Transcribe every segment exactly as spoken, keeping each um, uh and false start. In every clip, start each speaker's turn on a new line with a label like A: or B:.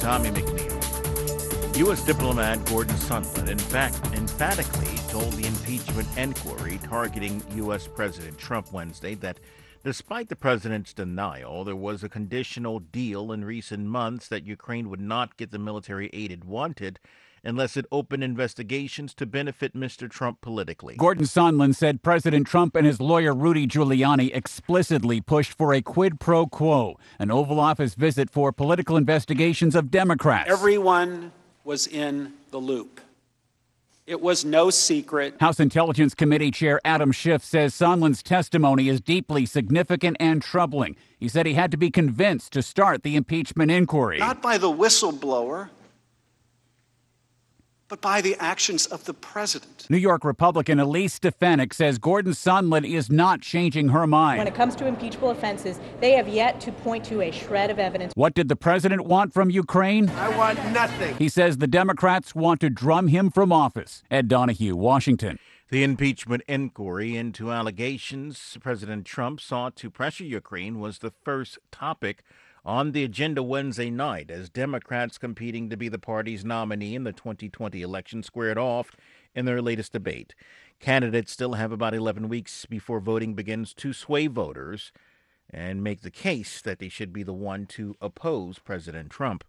A: Tommy McNeil. U S diplomat Gordon Sondland, in fact, emphatically told the impeachment inquiry targeting U S President Trump Wednesday that despite the president's denial, there was a conditional deal in recent months that Ukraine would not get the military aid it wanted unless it opened investigations to benefit Mister Trump politically.
B: Gordon Sondland said President Trump and his lawyer Rudy Giuliani explicitly pushed for a quid pro quo, an Oval Office visit for political investigations of Democrats.
C: Everyone was in the loop. It was no secret.
B: House Intelligence Committee Chair Adam Schiff says Sondland's testimony is deeply significant and troubling. He said he had to be convinced to start the impeachment inquiry.
C: Not by the whistleblower, but by the actions of the president.
B: New York Republican Elise Stefanik says Gordon Sondland is not changing her mind.
D: When it comes to impeachable offenses, they have yet to point to a shred of evidence.
B: What did the president want from Ukraine?
E: I want nothing.
B: He says the Democrats want to drum him from office. Ed Donahue, Washington.
A: The impeachment inquiry into allegations President Trump sought to pressure Ukraine was the first topic on the agenda Wednesday night as Democrats competing to be the party's nominee in the twenty twenty election squared off in their latest debate. Candidates still have about eleven weeks before voting begins to sway voters and make the case that they should be the one to oppose President Trump.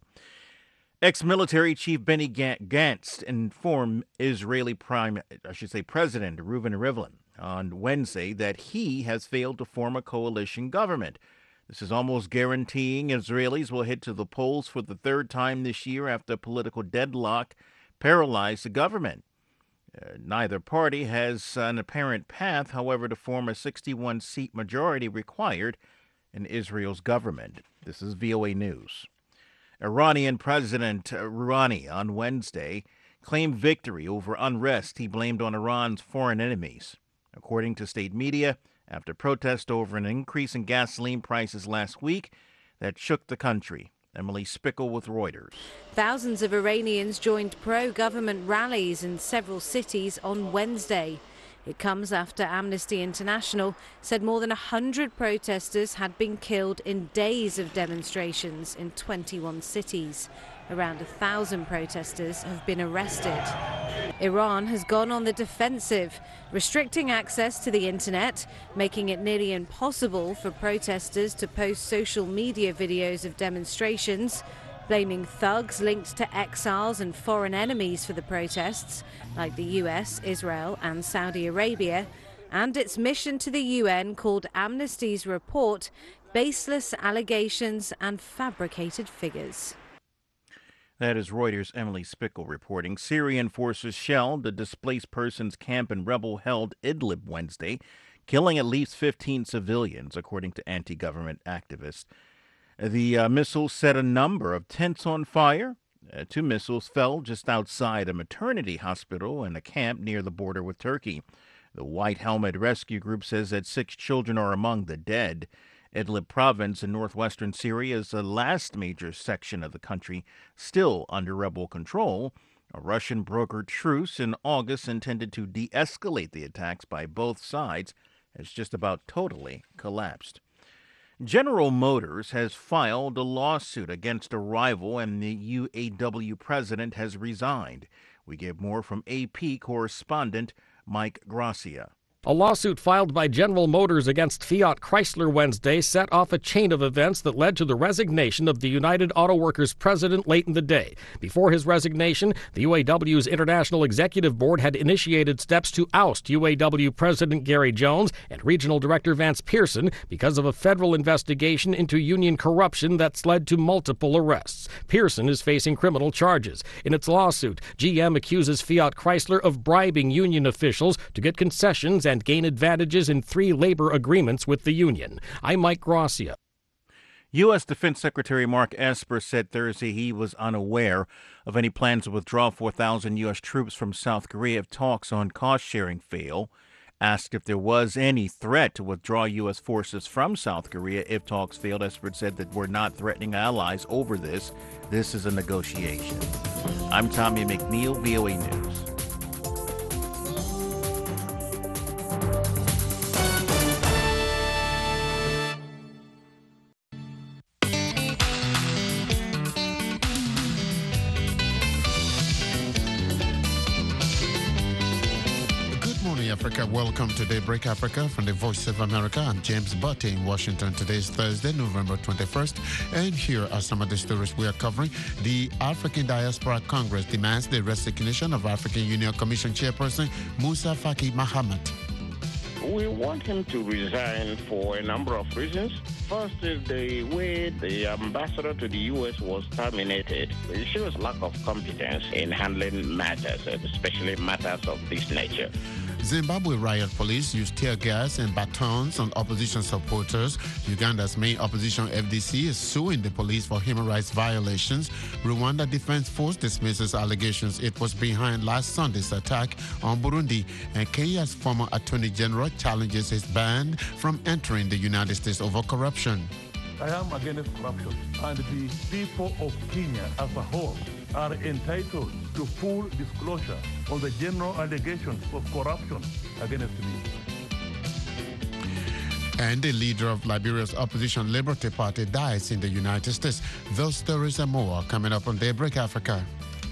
A: Ex-military chief Benny Gantz informed Israeli Prime, I should say President Reuven Rivlin on Wednesday that he has failed to form a coalition government. This is almost guaranteeing Israelis will head to the polls for the third time this year after political deadlock paralyzed the government. Uh, neither party has an apparent path, however, to form a sixty-one seat majority required in Israel's government. This is V O A News. Iranian President Rouhani on Wednesday claimed victory over unrest he blamed on Iran's foreign enemies. According to state media, after protest over an increase in gasoline prices last week that shook the country. Emily Spickle with Reuters.
F: Thousands of Iranians joined pro-government rallies in several cities on Wednesday. It comes after Amnesty International said more than one hundred protesters had been killed in days of demonstrations in twenty-one cities. Around a thousand protesters have been arrested. Iran has gone on the defensive, restricting access to the internet, making it nearly impossible for protesters to post social media videos of demonstrations, blaming thugs linked to exiles and foreign enemies for the protests, like the U S, Israel and Saudi Arabia, and its mission to the U N called Amnesty's report baseless allegations and fabricated figures.
A: That is Reuters' Emily Spickle reporting. Syrian forces shelled a displaced persons camp in rebel-held Idlib Wednesday, killing at least fifteen civilians, according to anti-government activists. The uh, missiles set a number of tents on fire. Uh, two missiles fell just outside a maternity hospital and a camp near the border with Turkey. The White Helmet Rescue Group says that six children are among the dead. Idlib province in northwestern Syria is the last major section of the country still under rebel control. A Russian brokered truce in August intended to de-escalate the attacks by both sides has just about totally collapsed. General Motors has filed a lawsuit against a rival and the U A W president has resigned. We get more from A P correspondent Mike Gracia.
G: A lawsuit filed by General Motors against Fiat Chrysler Wednesday set off a chain of events that led to the resignation of the United Auto Workers president late in the day. Before his resignation, the U A W's International Executive Board had initiated steps to oust U A W President Gary Jones and Regional Director Vance Pearson because of a federal investigation into union corruption that's led to multiple arrests. Pearson is facing criminal charges. In its lawsuit, G M accuses Fiat Chrysler of bribing union officials to get concessions and gain advantages in three labor agreements with the union. I'm Mike Gracia.
A: U S. Defense Secretary Mark Esper said Thursday he was unaware of any plans to withdraw four thousand U S troops from South Korea if talks on cost-sharing fail. Asked if there was any threat to withdraw U S forces from South Korea if talks failed, Esper said that we're not threatening allies over this. This is a negotiation. I'm Tommy McNeil, V O A News.
E: Africa. Welcome to Daybreak Africa from the Voice of America. I'm James Butte in Washington. Today is Thursday, November twenty-first. And here are some of the stories we are covering. The African Diaspora Congress demands the resignation of African Union Commission Chairperson Moussa Faki Mahamat.
H: We want him to resign for a number of reasons. First is the way the ambassador to the U S was terminated. It shows lack of competence in handling matters, especially matters of this nature.
E: Zimbabwe riot police used tear gas and batons on opposition supporters. Uganda's main opposition F D C is suing the police for human rights violations. Rwanda Defense Force dismisses allegations it was behind last Sunday's attack on Burundi. And Kenya's former Attorney General challenges his ban from entering the United States over corruption.
I: I am against corruption, and the people of Kenya as a whole are entitled to full disclosure on the general allegations of corruption against me.
E: And the leader of Liberia's opposition Liberty Party dies in the United States. Those stories and more are coming up on Daybreak Africa.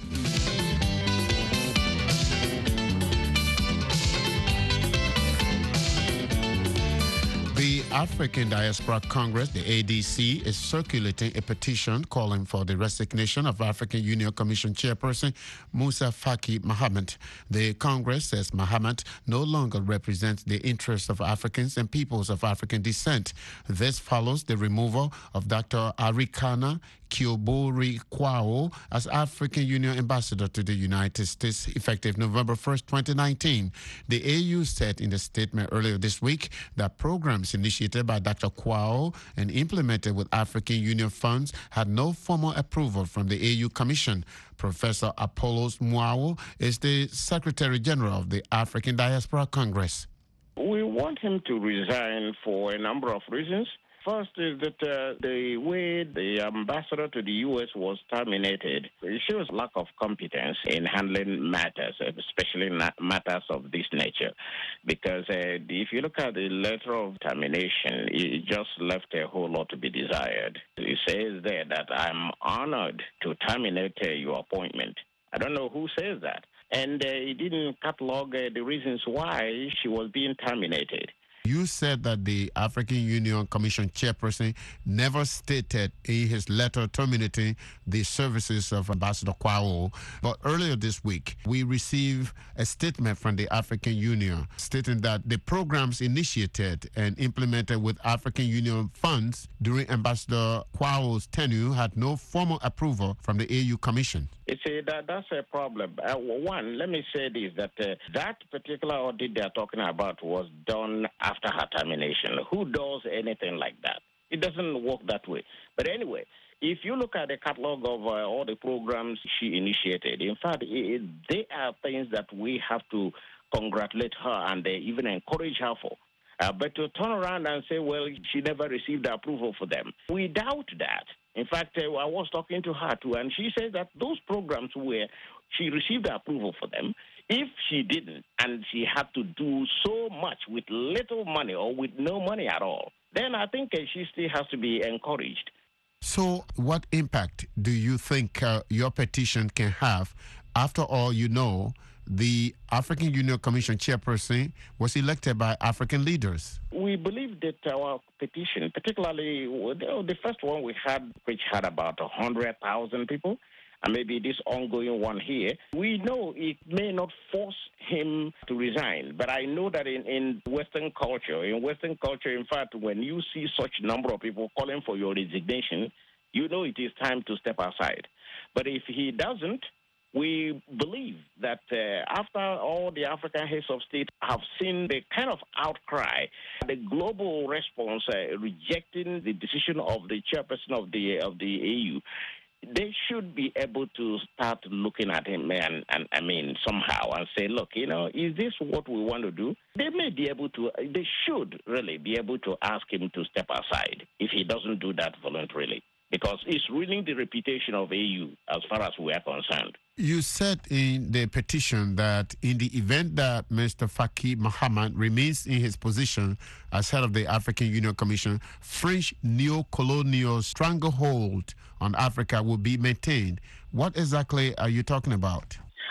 E: The African Diaspora Congress, the A D C, is circulating a petition calling for the resignation of African Union Commission Chairperson Moussa Faki Mahamat. The Congress says Mahamat no longer represents the interests of Africans and peoples of African descent. This follows the removal of Doctor Arikana Kiobori Kwao as African Union Ambassador to the United States effective November first, twenty nineteen. The A U said in a statement earlier this week that programs initiated by Doctor Kwao and implemented with African Union funds had no formal approval from the A U Commission. Professor Apollos Mwao is the Secretary General of the African Diaspora Congress.
H: We want him to resign for a number of reasons. First is that uh, the way the ambassador to the U S was terminated, it shows lack of competence in handling matters, especially matters of this nature. Because uh, if you look at the letter of termination, it just left a whole lot to be desired. It says there that I'm honored to terminate uh, your appointment. I don't know who says that. And uh, he didn't catalog uh, the reasons why she was being terminated.
E: You said that the African Union Commission chairperson never stated in his letter terminating the services of Ambassador Kwao. But earlier this week, we received a statement from the African Union stating that the programs initiated and implemented with African Union funds during Ambassador Kwao's tenure had no formal approval from the A U Commission.
H: It's a, that, that's a problem. Uh, one, let me say this, that uh, that particular audit they're talking about was done after her termination. Who does anything like that? It doesn't work that way. But anyway, if you look at the catalog of uh, all the programs she initiated, in fact, it, they are things that we have to congratulate her and uh, even encourage her for. Uh, but to turn around and say, well, she never received the approval for them, we doubt that. In fact, uh, I was talking to her too, and she said that those programs where she received the approval for them, if she didn't and she had to do so much with little money or with no money at all, then I think uh, she still has to be encouraged.
E: So what impact do you think uh, your petition can have? After all, you know, the African Union Commission chairperson was elected by African leaders.
H: We believe that our petition, particularly the first one we had, which had about one hundred thousand people, and maybe this ongoing one here, we know it may not force him to resign. But I know that in, in Western culture, in Western culture, in fact, when you see such number of people calling for your resignation, you know it is time to step aside. But if he doesn't, we believe that uh, after all the African heads of state have seen the kind of outcry, the global response uh, rejecting the decision of the chairperson of the of the A U, they should be able to start looking at him and, and I mean, somehow and say, look, you know, is this what we want to do? They may be able to, they should really be able to ask him to step aside if he doesn't do that voluntarily, because it's ruining the reputation of A U as far as we are concerned.
E: You said in the petition that in the event that Mister Faki Mahamat remains in his position as head of the African Union Commission, French neo-colonial stranglehold on Africa will be maintained. What exactly are you talking about?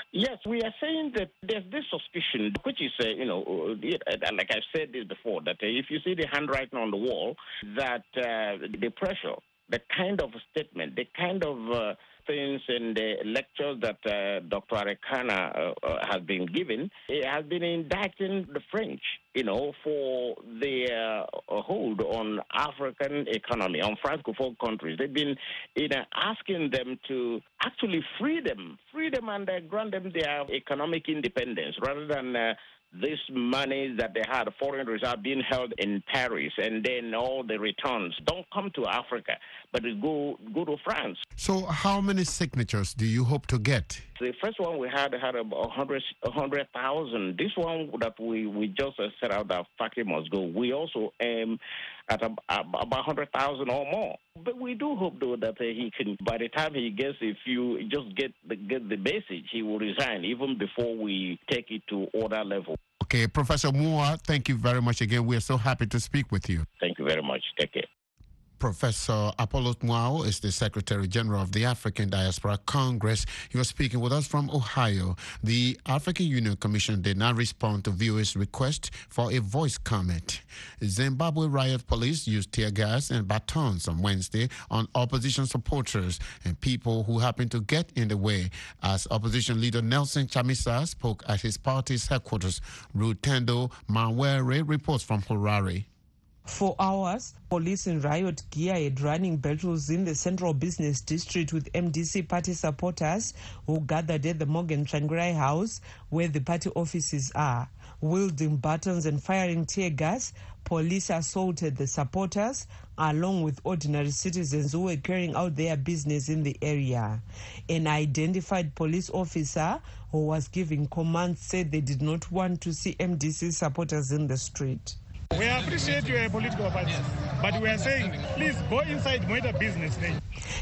H: Yes, we are saying that there's this suspicion, which is, uh, you know, like I've said this before, that uh, if you see the handwriting on the wall, that uh, the pressure, the kind of statement, the kind of uh, things and the lectures that uh, Doctor Arikana uh, uh, has been given, it has been indicting the French, you know, for their uh, hold on African economy, on Francophone countries. They've been, you know, asking them to actually free them, free them and uh, grant them their economic independence rather than uh, this money that they had, foreign reserve, being held in Paris, and then all the returns don't come to Africa, but they go go to France.
E: So how many signatures do you hope to get?
H: The first one we had had about one hundred thousand. This one that we, we just uh, set out that Faki must go, we also aim at a, a, about one hundred thousand or more. But we do hope, though, that uh, he can, by the time he gets, if you just get the, get the message, he will resign even before we take it to order level.
E: Okay, Professor Mua, thank you very much again. We are so happy to speak with you.
H: Thank you very much. Take care.
E: Professor Apollos Mwao is the Secretary General of the African Diaspora Congress. He was speaking with us from Ohio. The African Union Commission did not respond to V O A's request for a voice comment. Zimbabwe riot police used tear gas and batons on Wednesday on opposition supporters and people who happened to get in the way as opposition leader Nelson Chamisa spoke at his party's headquarters. Rutendo Mawere reports from Harare.
J: For hours, police in riot gear had running battles in the central business district with M D C party supporters who gathered at the Morgan Tsvangirai house where the party offices are. Wielding batons and firing tear gas, police assaulted the supporters along with ordinary citizens who were carrying out their business in the area. An identified police officer who was giving commands said they did not want to see M D C supporters in the street.
K: We appreciate your political party, but we are saying, please go inside Moita business thing.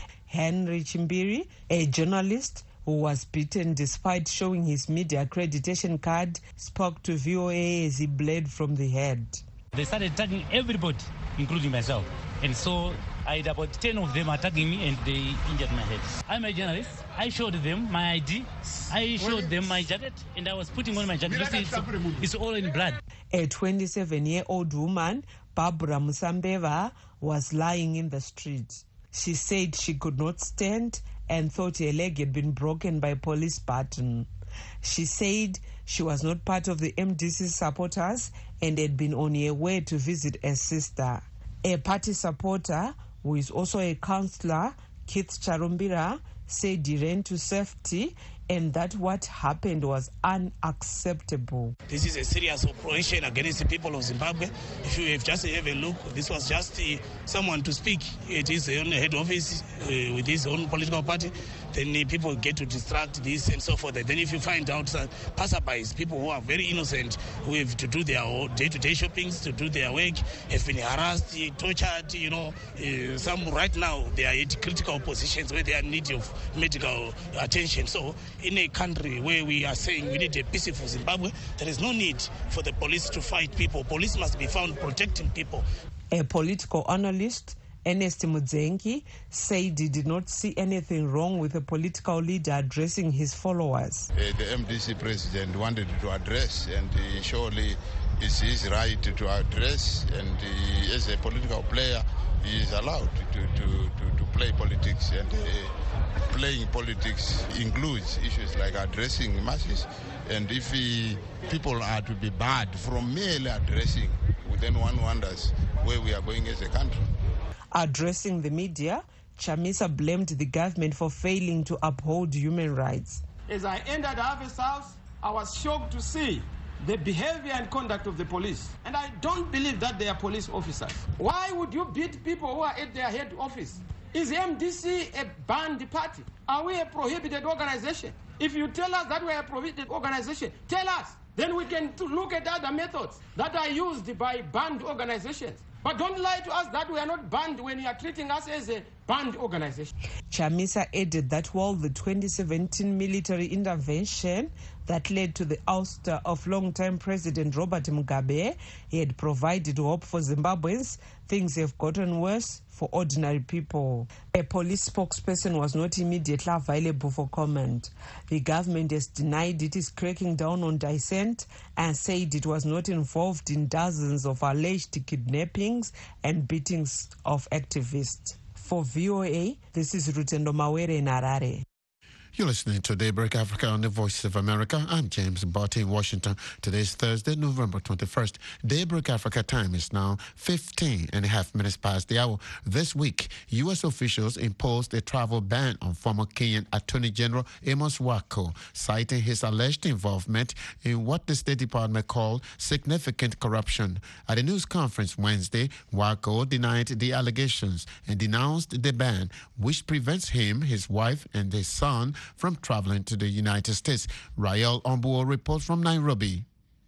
J: Henry Chimbiri, a journalist who was beaten despite showing his media accreditation card, spoke to V O A as he bled from the head.
L: They started attacking everybody, including myself. And so I had about ten of them attacking me and they injured my head. I'm a journalist. I showed them my I D. I showed them my jacket and I was putting on my jacket. You see, it's, it's all in blood.
J: A twenty-seven-year-old woman, Barbara Musambeva, was lying in the street. She said she could not stand and thought her leg had been broken by a police baton. She said she was not part of the M D C supporters and had been on her way to visit her sister. A party supporter, who is also a councillor, Keith Charumbira, said he ran to safety and that what happened was unacceptable.
M: This is a serious operation against the people of Zimbabwe. If you have just have a look, this was just uh, someone to speak at his own head office uh, with his own political party. Then uh, people get to distract this and so forth. Then if you find out that passerbys, people who are very innocent, who have to do their day-to-day shoppings, to do their work, have been harassed, tortured, you know, uh, some right now they are at critical positions where they are in need of medical attention. So in a country where we are saying we need a peaceful Zimbabwe, there is no need for the police to fight people. Police must be found protecting people.
J: A political analyst, Ernest Mudzengi, said he did not see anything wrong with a political leader addressing his followers.
N: Uh, the M D C president wanted to address, and uh, surely it's his right to address, and uh, as a political player, he is allowed to, to, to, to play politics, and uh, playing politics includes issues like addressing masses. And if he, people are to be barred from merely addressing, then one wonders where we are going as a country.
J: Addressing the media, Chamisa blamed the government for failing to uphold human rights.
O: As I entered the Harvest House, I was shocked to see the behavior and conduct of the police. And I don't believe that they are police officers. Why would you beat people who are at their head office? Is M D C a banned party? Are we a prohibited organization? If you tell us that we are a prohibited organization, tell us. Then we can look at other methods that are used by banned organizations. But don't lie to us that we are not banned when you are treating us as a banned organization.
J: Chamisa added that while the twenty seventeen military intervention that led to the ouster of longtime President Robert Mugabe had provided hope for Zimbabweans, things have gotten worse for ordinary people. A police spokesperson was not immediately available for comment. The government has denied it is cracking down on dissent and said it was not involved in dozens of alleged kidnappings and beatings of activists. For V O A, this is Rutendo Mawere in Harare.
E: You're listening to Daybreak Africa on the Voice of America. I'm James Barty in Washington. Today's Thursday, November twenty-first. Daybreak Africa time is now fifteen and a half minutes past the hour. This week, U S officials imposed a travel ban on former Kenyan Attorney General Amos Wako, citing his alleged involvement in what the State Department called significant corruption. At a news conference Wednesday, Wako denied the allegations and denounced the ban, which prevents him, his wife, and his son from traveling to the United States. Rael Ombuo reports from Nairobi.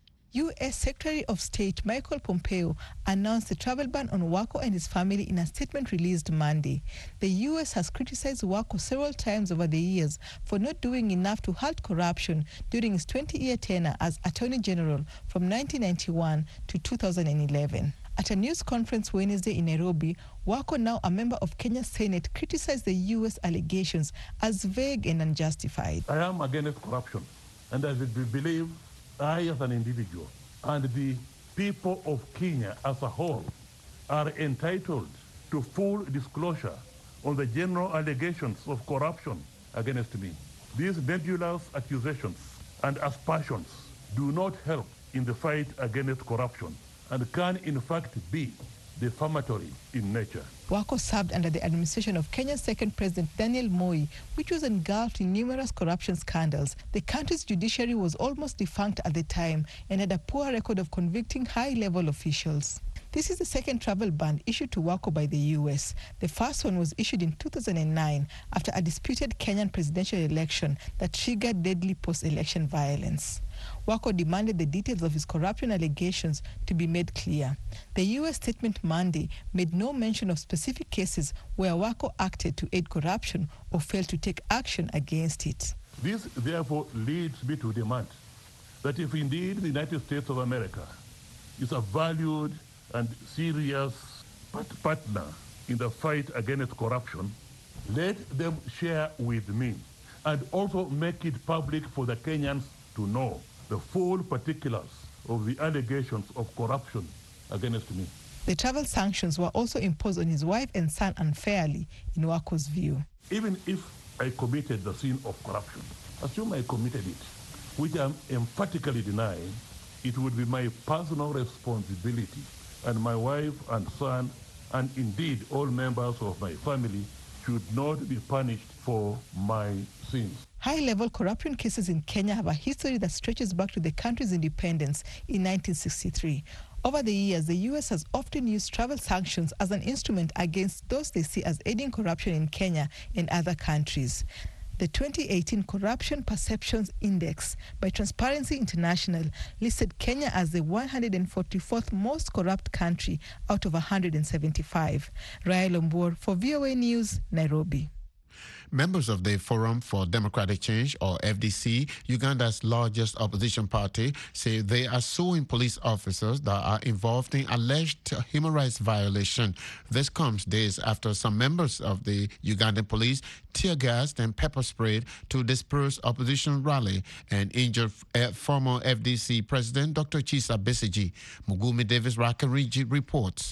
P: U S Secretary of State Michael Pompeo announced a travel ban on Wako and his family in a statement released Monday. The U S has criticized Wako several times over the years for not doing enough to halt corruption during his twenty-year tenure as Attorney General from nineteen ninety-one to two thousand eleven. At a news conference Wednesday in Nairobi, Wako, now a member of Kenya's Senate, criticized the U S allegations as vague and unjustified.
I: I am against corruption, and I believe I as an individual and the people of Kenya as a whole are entitled to full disclosure on the general allegations of corruption against me. These nebulous accusations and aspersions do not help in the fight against corruption and can in fact be defamatory in nature.
P: Wako served under the administration of Kenya's second president, Daniel Moi, which was engulfed in numerous corruption scandals. The country's judiciary was almost defunct at the time and had a poor record of convicting high-level officials. This is the second travel ban issued to Wako by the U S. The first one was issued in two thousand nine after a disputed Kenyan presidential election that triggered deadly post-election violence. Wako demanded the details of his corruption allegations to be made clear. The U S statement Monday made no mention of specific cases where Wako acted to aid corruption or failed to take action against it.
I: This therefore leads me to demand that if indeed the United States of America is a valued and serious partner in the fight against corruption, let them share with me and also make it public for the Kenyans to know the full particulars of the allegations of corruption against me.
P: The travel sanctions were also imposed on his wife and son unfairly, in Wako's view.
I: Even if I committed the sin of corruption, assume I committed it, which I'm emphatically denying, it would be my personal responsibility, and my wife and son, and indeed all members of my family, should not be punished for my sins.
P: High-level corruption cases in Kenya have a history that stretches back to the country's independence in nineteen sixty-three. Over the years, the U S has often used travel sanctions as an instrument against those they see as aiding corruption in Kenya and other countries. The twenty eighteen Corruption Perceptions Index by Transparency International listed Kenya as the one hundred forty-fourth most corrupt country out of one hundred seventy-five. Rael Ombuo for V O A News, Nairobi.
E: Members of the Forum for Democratic Change, or F D C, Uganda's largest opposition party, say they are suing police officers that are involved in alleged human rights violation. This comes days after some members of the Ugandan police tear-gassed and pepper-sprayed to disperse opposition rally and injured former F D C President Doctor Kizza Besigye. Mugumi Davis Rakariji reports.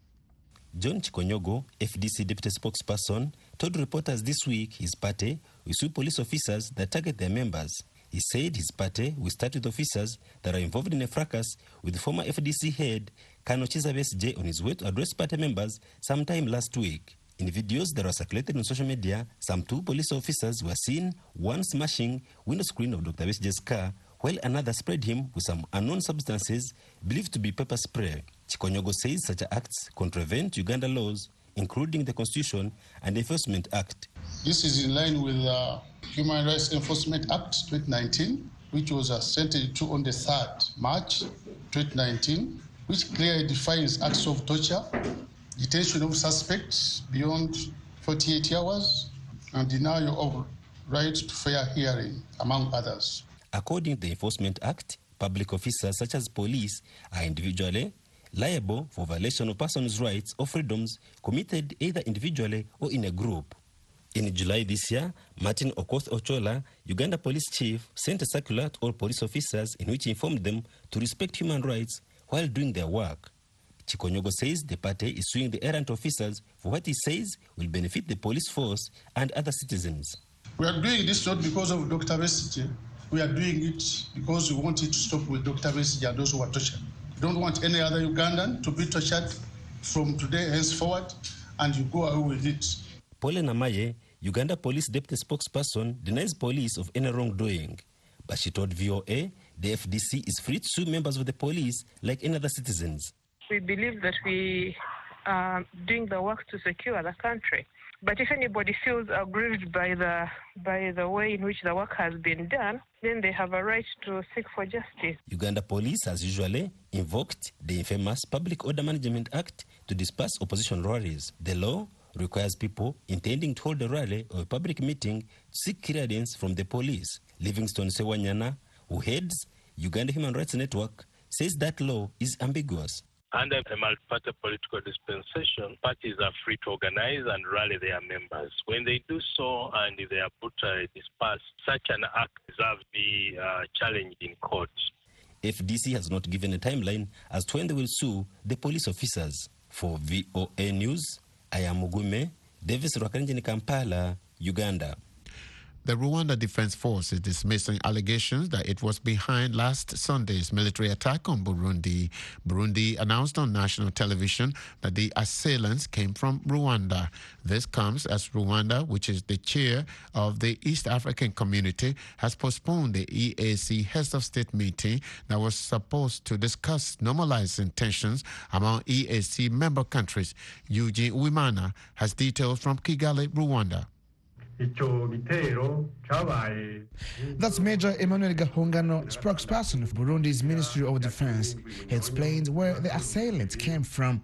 Q: John Chikonyogo, F D C deputy spokesperson, told reporters this week his party will sue police officers that target their members. He said his party will start with officers that are involved in a fracas with former F D C head Colonel Kizza Besigye on his way to address party members sometime last week. In videos that were circulated on social media, some two police officers were seen, one smashing window screen of Doctor Besigye's car, while another sprayed him with some unknown substances believed to be pepper spray. Chikonyogo says such acts contravene Uganda laws, including the Constitution and the Enforcement Act.
R: This is in line with the Human Rights Enforcement Act twenty nineteen, which was assented to on the third of March twenty nineteen, which clearly defines acts of torture, detention of suspects beyond forty-eight hours and denial of right to fair hearing, among others.
Q: According to the Enforcement Act, public officers such as police are individually liable for violation of persons' rights or freedoms committed either individually or in a group. In July this year, Martin Okoth Ochola, Uganda police chief, sent a circular to all police officers in which he informed them to respect human rights while doing their work. Chikonyogo says the party is suing the errant officers for what he says will benefit the police force and other citizens.
R: We are doing this not because of Doctor Besigye. We are doing it because we want it to stop with Doctor Besigye and those who are tortured. We don't want any other Ugandan to be tortured from today henceforward, and you go away with it.
Q: Paul Namaye, Uganda police deputy spokesperson, denies police of any wrongdoing. But she told V O A the F D C is free to sue members of the police like any other citizens.
S: We believe that we are doing the work to secure the country. But if anybody feels aggrieved by the by the way in which the work has been done, then they have a right to seek for justice.
Q: Uganda police has usually invoked the infamous Public Order Management Act to disperse opposition rallies. The law requires people intending to hold a rally or a public meeting to seek clearance from the police. Livingstone Sewanyana, who heads Uganda Human Rights Network, says that law is ambiguous.
T: Under a multi-party political dispensation, parties are free to organize and rally their members. When they do so and they are brutally dispersed, such an act deserves to be uh, challenged in court.
Q: F D C has not given a timeline as to when they will sue the police officers. For V O A News, I am Mugume, Davis Rwakarenjini, Kampala, Uganda.
E: The Rwanda Defense Force is dismissing allegations that it was behind last Sunday's military attack on Burundi. Burundi announced on national television that the assailants came from Rwanda. This comes as Rwanda, which is the chair of the East African Community, has postponed the E A C Heads of State meeting that was supposed to discuss normalizing tensions among E A C member countries. Eugene Uwimana has details from Kigali, Rwanda.
U: That's Major Emmanuel Gahongano, spokesperson of Burundi's Ministry of Defense. He explained where the assailants came from.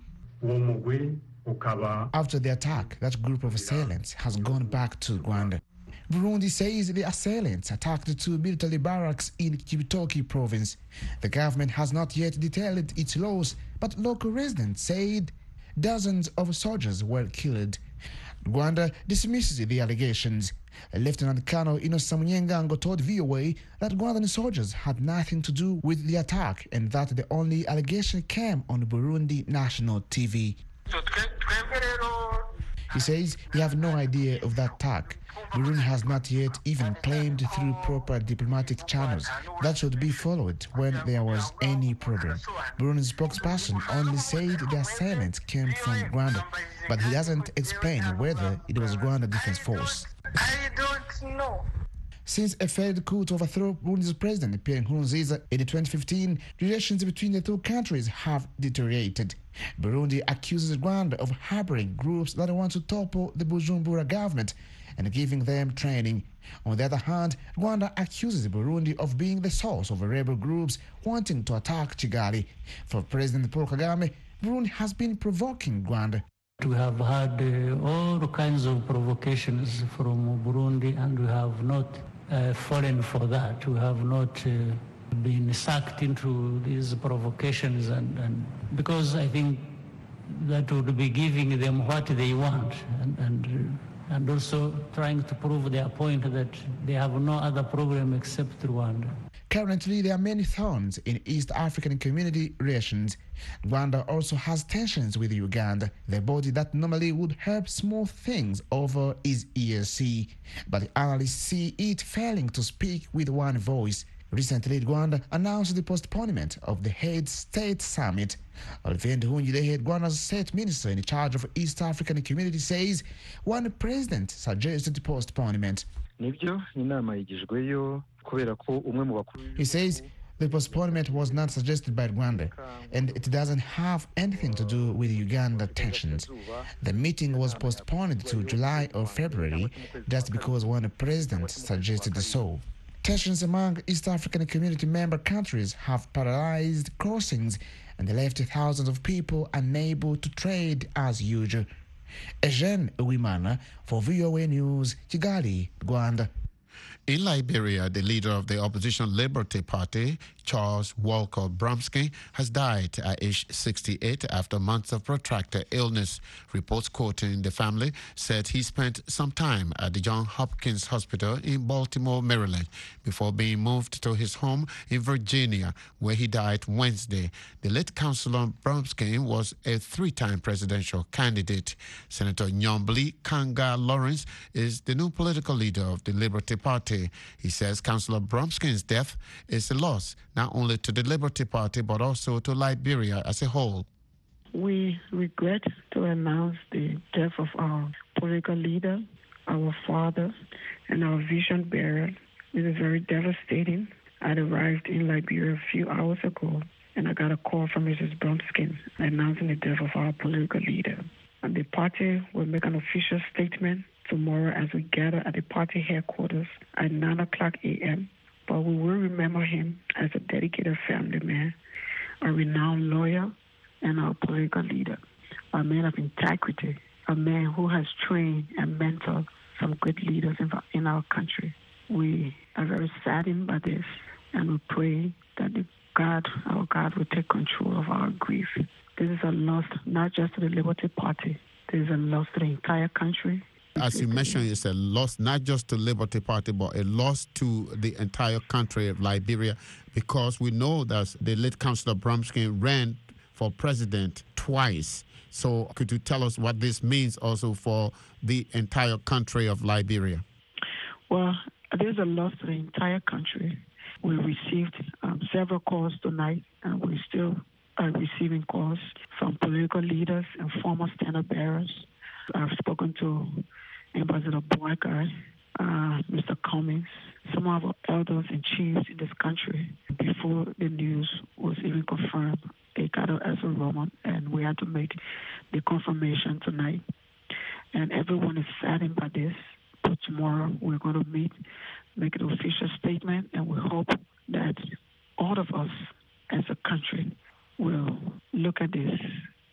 U: After the attack, that group of assailants has gone back to Rwanda. Burundi says the assailants attacked two military barracks in Kibitoki province. The government has not yet detailed its loss, but local residents said dozens of soldiers were killed. Rwanda dismisses the allegations. Lieutenant Colonel Innocent Munyengango told V O A that Rwandan soldiers had nothing to do with the attack and that the only allegation came on Burundi national T V. He says he have no idea of that attack. Burundi has not yet even claimed through proper diplomatic channels. That should be followed when there was any problem. Burundi's spokesperson only said the assailants came from Rwanda, but he doesn't explain whether it was Rwanda Defense Force.
S: I don't know.
U: Since a failed coup to overthrow Burundi's president Pierre Nkurunziza in twenty fifteen, relations between the two countries have deteriorated. Burundi accuses Rwanda of harboring groups that want to topple the Bujumbura government and giving them training. On the other hand, Rwanda accuses Burundi of being the source of rebel groups wanting to attack Kigali. For President Paul Kagame, Burundi has been provoking Rwanda.
V: We have had uh, all kinds of provocations from Burundi, and we have not uh, fallen for that. We have not uh, been sucked into these provocations, and, and because I think that would be giving them what they want, and, and, and also trying to prove their point that they have no other problem except Rwanda.
U: Currently, there are many thorns in East African community relations. Rwanda also has tensions with Uganda, the body that normally would help smooth things over is E A C. But analysts see it failing to speak with one voice. Recently, Rwanda announced the postponement of the Head State Summit. Olivier Nduhungirehe, Rwanda's state minister in charge of East African community, says one president suggested the postponement. He says the postponement was not suggested by Rwanda, and it doesn't have anything to do with Uganda tensions. The meeting was postponed to July or February just because one president suggested so. Tensions among East African community member countries have paralyzed crossings and left thousands of people unable to trade as usual. Eugene Uwimana for V O A News, Kigali, Rwanda.
E: In Liberia, the leader of the opposition Liberty Party, Charles Walker Bromsky, has died at age sixty-eight after months of protracted illness. Reports quoting the family said he spent some time at the Johns Hopkins Hospital in Baltimore, Maryland, before being moved to his home in Virginia, where he died Wednesday. The late Councillor Bromsky was a three-time presidential candidate. Senator Nyombli Kanga Lawrence is the new political leader of the Liberty Party. He says Councillor Bromsky's death is a loss not only to the Liberty Party but also to Liberia as a whole.
C: We regret to announce the death of our political leader, our father, and our vision bearer. It is very devastating. I arrived in Liberia a few hours ago, and I got a call from Missus Bromsky announcing the death of our political leader. And the party will make an official statement tomorrow as we gather at the party headquarters at nine o'clock a.m. But we will remember him as a dedicated family man, a renowned lawyer, and our political leader, a man of integrity, a man who has trained and mentored some great leaders in, in our country. We are very saddened by this, and we pray that the God, our God, will take control of our grief. This is a loss not just to the Liberty Party, this is a loss to the entire country.
E: As you mentioned, it's a loss not just to Liberty Party, but a loss to the entire country of Liberia, because we know that the late Councillor Bromsky ran for president twice. So could you tell us what this means also for the entire country of Liberia?
C: Well, there's a loss to the entire country. We received um, several calls tonight, and we're still uh, receiving calls from political leaders and former standard bearers. I've spoken to Ambassador Boyka, uh, Mister Cummings, some of our elders and chiefs in this country. Before the news was even confirmed, they got us as a Roman, and we had to make the confirmation tonight. And everyone is saddened by this. But tomorrow we're going to meet, make an official statement, and we hope that all of us as a country will look at this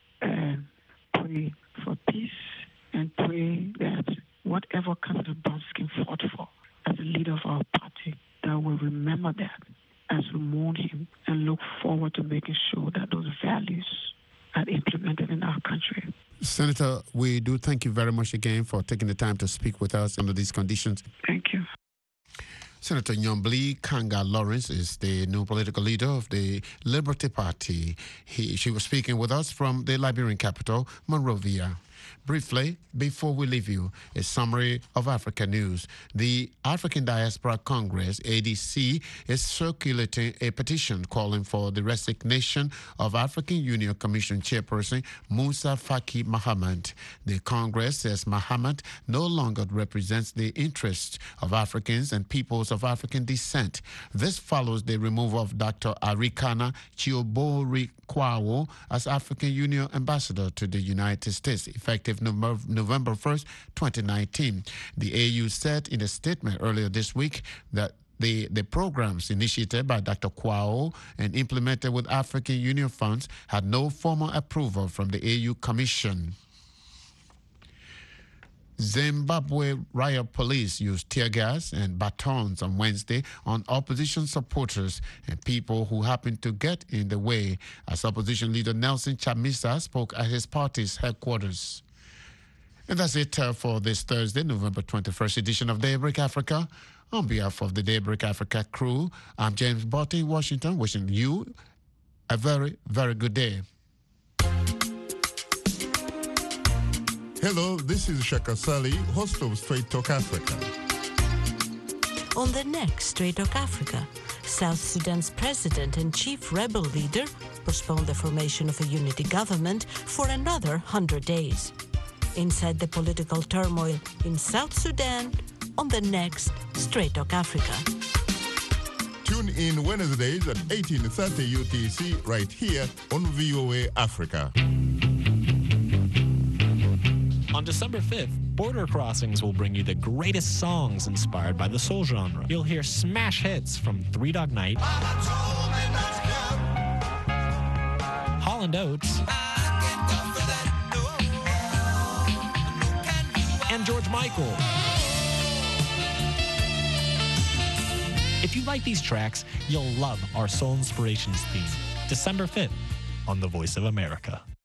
C: and pray for peace and pray that whatever Councillor Bromsky fought for as a leader of our party, that we'll remember that as we mourn him and look forward to making sure that those values are implemented in our country.
E: Senator, we do thank you very much again for taking the time to speak with us under these conditions.
C: Thank you.
E: Senator Nyombli Kanga Lawrence is the new political leader of the Liberty Party. He, she was speaking with us from the Liberian capital, Monrovia. Briefly, before we leave you, a summary of Africa news. The African Diaspora Congress, A D C, is circulating a petition calling for the resignation of African Union Commission Chairperson Musa Faki Mahamat. The Congress says Mahamat no longer represents the interests of Africans and peoples of African descent. This follows the removal of Doctor Arikana Chiobori Kwawo as African Union Ambassador to the United States, effective November first, twenty nineteen. The A U said in a statement earlier this week that the, the programs initiated by Doctor Kwawo and implemented with African Union funds had no formal approval from the A U Commission. Zimbabwe riot police used tear gas and batons on Wednesday on opposition supporters and people who happened to get in the way, as opposition leader Nelson Chamisa spoke at his party's headquarters. And that's it uh, for this Thursday, November twenty-first edition of Daybreak Africa. On behalf of the Daybreak Africa crew, I'm James Botti in Washington, wishing you a very, very good day.
D: Hello, this is Shaka Sali, host of Straight Talk Africa.
W: On the next Straight Talk Africa, South Sudan's president and chief rebel leader postponed the formation of a unity government for another one hundred days. Inside the political turmoil in South Sudan on the next Straight Talk Africa.
D: Tune in Wednesdays at eighteen thirty U T C right here on V O A Africa.
X: On December fifth, Border Crossings will bring you the greatest songs inspired by the soul genre. You'll hear smash hits from Three Dog Night, Holland Oates, and George Michael. If you like these tracks, you'll love our Soul Inspirations theme, December fifth, on The Voice of America.